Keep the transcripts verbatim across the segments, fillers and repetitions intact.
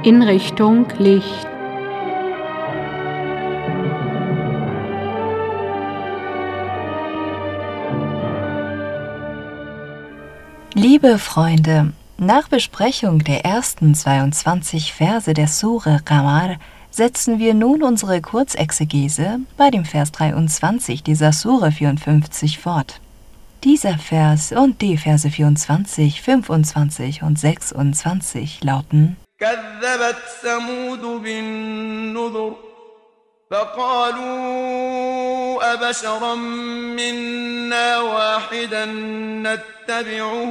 in Richtung Licht. Liebe Freunde, nach Besprechung der ersten zweiundzwanzig Verse der Sure Qamar setzen wir nun unsere Kurzexegese bei dem Vers dreiundzwanzig dieser Sure vierundfünfzig fort. Dieser Vers und die Verse vierundzwanzig, fünfundzwanzig und sechsundzwanzig lauten: كذبت ثمود بالنذر فقالوا أبشرا منا واحدا نتبعه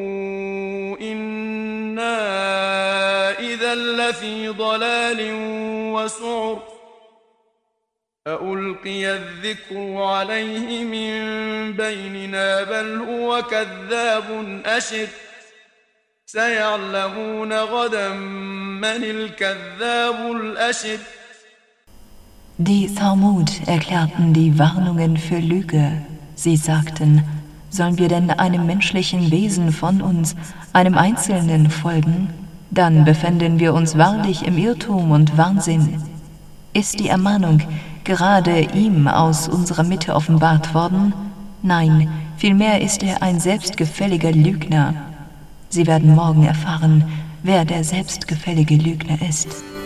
إنا إذا لفي ضلال وسعر أألقي الذكر عليه من بيننا بل هو كذاب أشر سيعلمون غدا من الكذاب الأشر. Die Thamud erklärten die Warnungen für Lüge. Sie sagten: Sollen wir denn einem menschlichen Wesen von uns, einem Einzelnen, folgen? Dann befänden wir uns wahrlich im Irrtum und Wahnsinn. Ist die Ermahnung gerade ihm aus unserer Mitte offenbart worden? Nein, vielmehr ist er ein selbstgefälliger Lügner. Sie werden morgen erfahren, wer der selbstgefällige Lügner ist.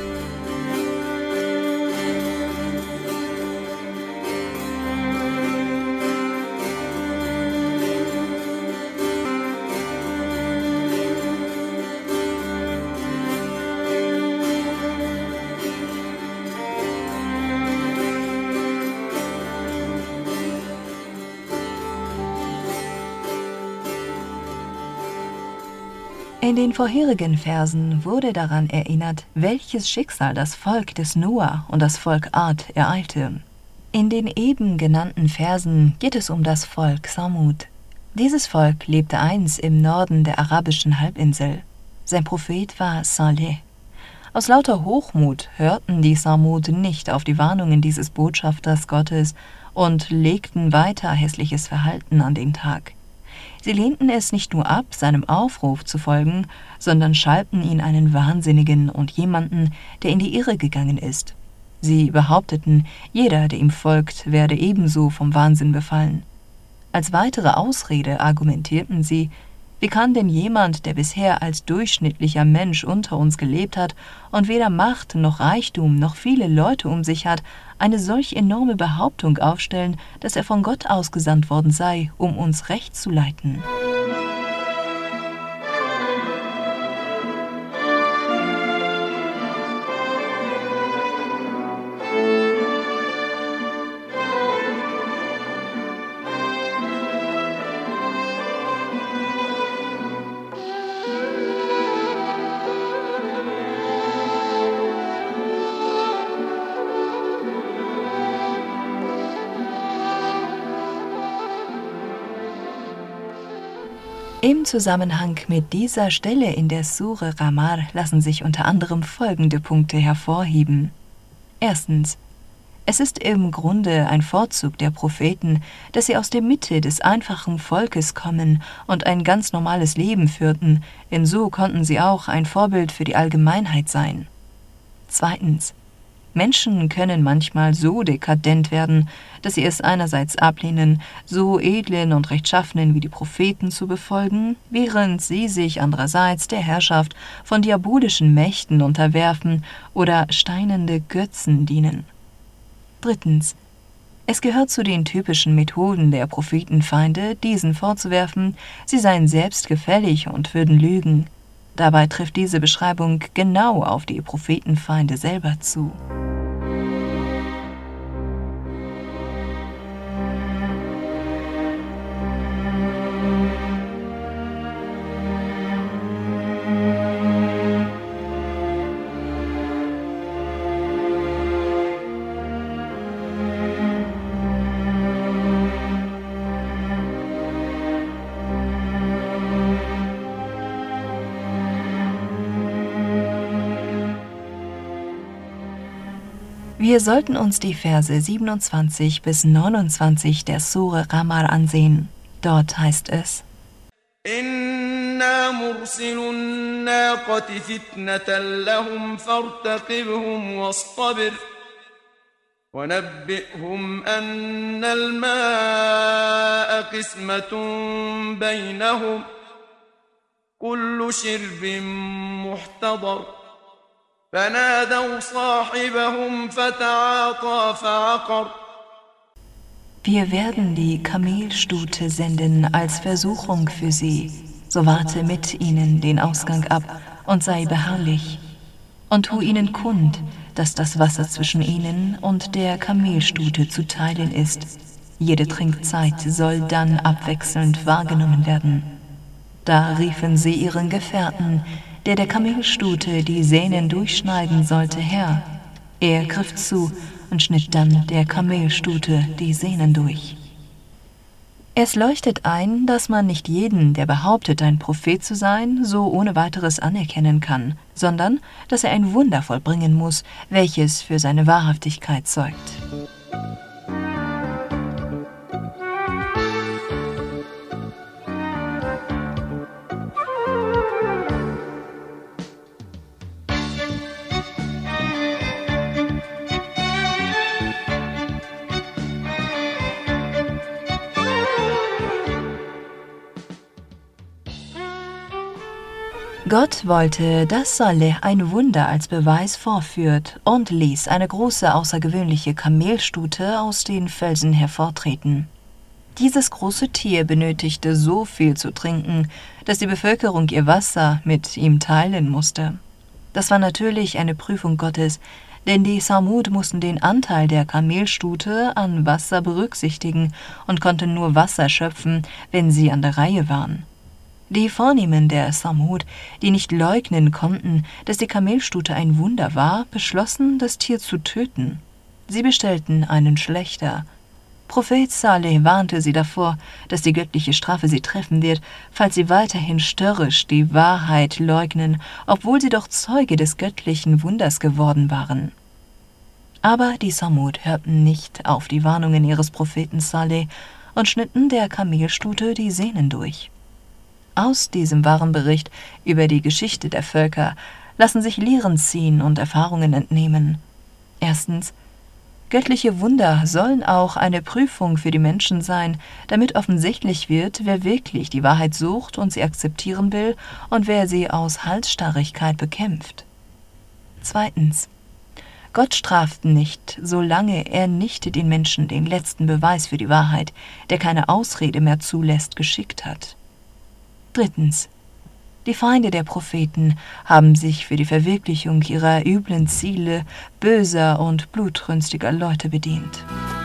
In den vorherigen Versen wurde daran erinnert, welches Schicksal das Volk des Noah und das Volk Ad ereilte. In den eben genannten Versen geht es um das Volk Thamud. Dieses Volk lebte einst im Norden der arabischen Halbinsel. Sein Prophet war Saleh. Aus lauter Hochmut hörten die Thamud nicht auf die Warnungen dieses Botschafters Gottes und legten weiter hässliches Verhalten an den Tag. Sie lehnten es nicht nur ab, seinem Aufruf zu folgen, sondern schalten ihn einen Wahnsinnigen und jemanden, der in die Irre gegangen ist. Sie behaupteten, jeder, der ihm folgt, werde ebenso vom Wahnsinn befallen. Als weitere Ausrede argumentierten sie: Wie kann denn jemand, der bisher als durchschnittlicher Mensch unter uns gelebt hat und weder Macht noch Reichtum noch viele Leute um sich hat, eine solch enorme Behauptung aufstellen, dass er von Gott ausgesandt worden sei, um uns recht zu leiten? Im Zusammenhang mit dieser Stelle in der Sure Qamar lassen sich unter anderem folgende Punkte hervorheben. Erstens: Es ist im Grunde ein Vorzug der Propheten, dass sie aus der Mitte des einfachen Volkes kommen und ein ganz normales Leben führten, denn so konnten sie auch ein Vorbild für die Allgemeinheit sein. Zweitens: Menschen können manchmal so dekadent werden, dass sie es einerseits ablehnen, so edlen und rechtschaffenen wie die Propheten zu befolgen, während sie sich andererseits der Herrschaft von diabolischen Mächten unterwerfen oder steinende Götzen dienen. Drittens: Es gehört zu den typischen Methoden der Prophetenfeinde, diesen vorzuwerfen, sie seien selbstgefällig und würden lügen. Dabei trifft diese Beschreibung genau auf die Prophetenfeinde selber zu. Wir sollten uns die Verse siebenundzwanzig bis neunundzwanzig der Sure Qamar ansehen. Dort heißt es: إن إنا مرسل الناقة فتنة لهم فارتقبهم واصطبر ونبئهم أن الماء قسمة بينهم كل شرب محتضر فنادوا صاحبهم فتعاطى فعقر. Wir werden die Kamelstute senden als Versuchung für sie, so warte mit ihnen den Ausgang ab und sei beharrlich. Und tu ihnen kund, dass das Wasser zwischen ihnen und der Kamelstute zu teilen ist. Jede Trinkzeit soll dann abwechselnd wahrgenommen werden. Da riefen sie ihren Gefährten, der der Kamelstute die Sehnen durchschneiden sollte, her. Er griff zu und schnitt dann der Kamelstute die Sehnen durch. Es leuchtet ein, dass man nicht jeden, der behauptet, ein Prophet zu sein, so ohne weiteres anerkennen kann, sondern dass er ein Wunder vollbringen muss, welches für seine Wahrhaftigkeit zeugt. Gott wollte, dass Saleh ein Wunder als Beweis vorführt und ließ eine große außergewöhnliche Kamelstute aus den Felsen hervortreten. Dieses große Tier benötigte so viel zu trinken, dass die Bevölkerung ihr Wasser mit ihm teilen musste. Das war natürlich eine Prüfung Gottes, denn die Samud mussten den Anteil der Kamelstute an Wasser berücksichtigen und konnten nur Wasser schöpfen, wenn sie an der Reihe waren. Die Vornehmen der Samud, die nicht leugnen konnten, dass die Kamelstute ein Wunder war, beschlossen, das Tier zu töten. Sie bestellten einen Schlächter. Prophet Saleh warnte sie davor, dass die göttliche Strafe sie treffen wird, falls sie weiterhin störrisch die Wahrheit leugnen, obwohl sie doch Zeuge des göttlichen Wunders geworden waren. Aber die Samud hörten nicht auf die Warnungen ihres Propheten Saleh und schnitten der Kamelstute die Sehnen durch. Aus diesem wahren Bericht über die Geschichte der Völker lassen sich Lehren ziehen und Erfahrungen entnehmen. Erstens: Göttliche Wunder sollen auch eine Prüfung für die Menschen sein, damit offensichtlich wird, wer wirklich die Wahrheit sucht und sie akzeptieren will und wer sie aus Halsstarrigkeit bekämpft. Zweitens: Gott straft nicht, solange er nicht den Menschen den letzten Beweis für die Wahrheit, der keine Ausrede mehr zulässt, geschickt hat. Drittens: Die Feinde der Propheten haben sich für die Verwirklichung ihrer üblen Ziele böser und blutrünstiger Leute bedient.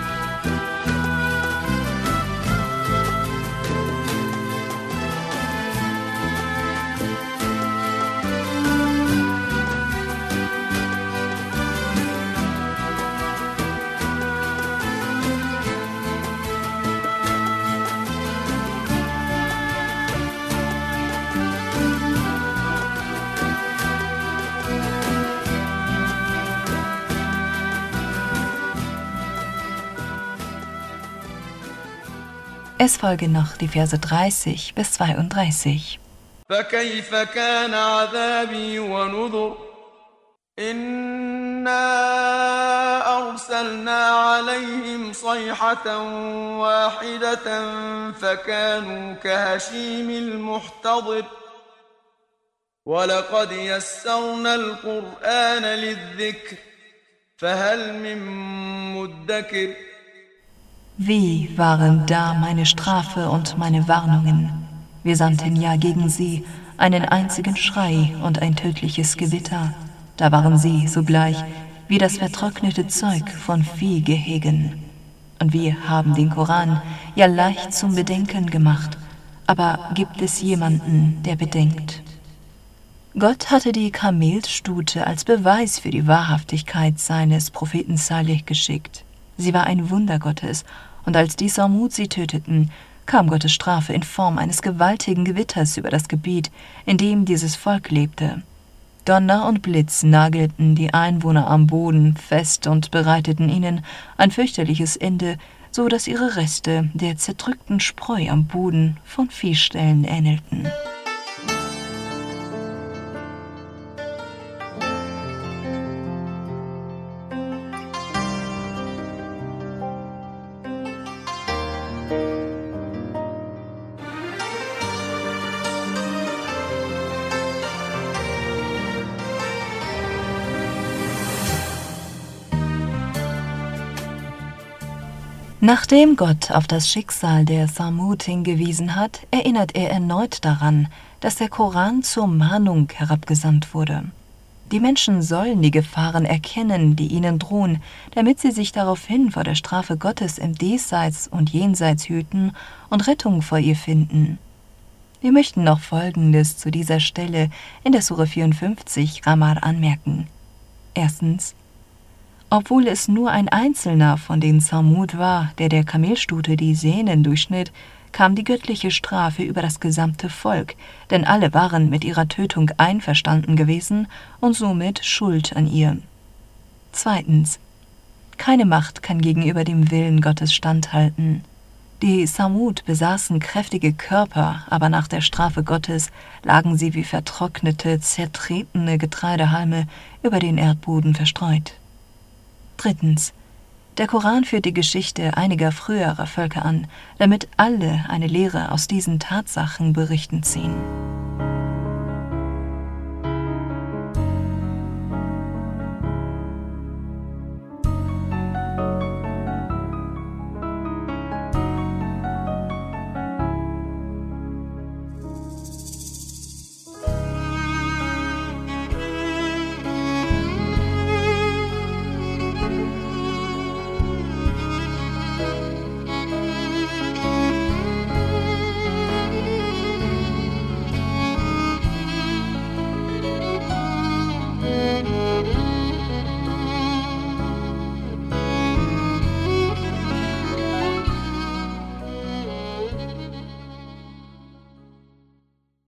Es folgen noch die Verse dreißig bis zweiunddreißig. فكيف كان عذابي ونذر إنا أرسلنا عليهم صيحة واحدة فكانوا كهشيم المحتضر ولقد يسرنا القرآن للذكر فهل من مدكر. Wie waren da meine Strafe und meine Warnungen? Wir sandten ja gegen sie einen einzigen Schrei und ein tödliches Gewitter. Da waren sie sogleich wie das vertrocknete Zeug von Viehgehegen. Und wir haben den Koran ja leicht zum Bedenken gemacht. Aber gibt es jemanden, der bedenkt? Gott hatte die Kamelstute als Beweis für die Wahrhaftigkeit seines Propheten Saleh geschickt. Sie war ein Wunder Gottes, und als die Samud sie töteten, kam Gottes Strafe in Form eines gewaltigen Gewitters über das Gebiet, in dem dieses Volk lebte. Donner und Blitz nagelten die Einwohner am Boden fest und bereiteten ihnen ein fürchterliches Ende, so dass ihre Reste der zerdrückten Spreu am Boden von Viehställen ähnelten. Nachdem Gott auf das Schicksal der Samud hingewiesen hat, erinnert er erneut daran, dass der Koran zur Mahnung herabgesandt wurde. Die Menschen sollen die Gefahren erkennen, die ihnen drohen, damit sie sich daraufhin vor der Strafe Gottes im Diesseits und Jenseits hüten und Rettung vor ihr finden. Wir möchten noch Folgendes zu dieser Stelle in der Sure vierundfünfzig Qamar anmerken. Erstens: Obwohl es nur ein Einzelner von den Samud war, der der Kamelstute die Sehnen durchschnitt, kam die göttliche Strafe über das gesamte Volk, denn alle waren mit ihrer Tötung einverstanden gewesen und somit schuld an ihr. Zweitens: Keine Macht kann gegenüber dem Willen Gottes standhalten. Die Samud besaßen kräftige Körper, aber nach der Strafe Gottes lagen sie wie vertrocknete, zertretene Getreidehalme über den Erdboden verstreut. Drittens: Der Koran führt die Geschichte einiger früherer Völker an, damit alle eine Lehre aus diesen Tatsachen berichten ziehen.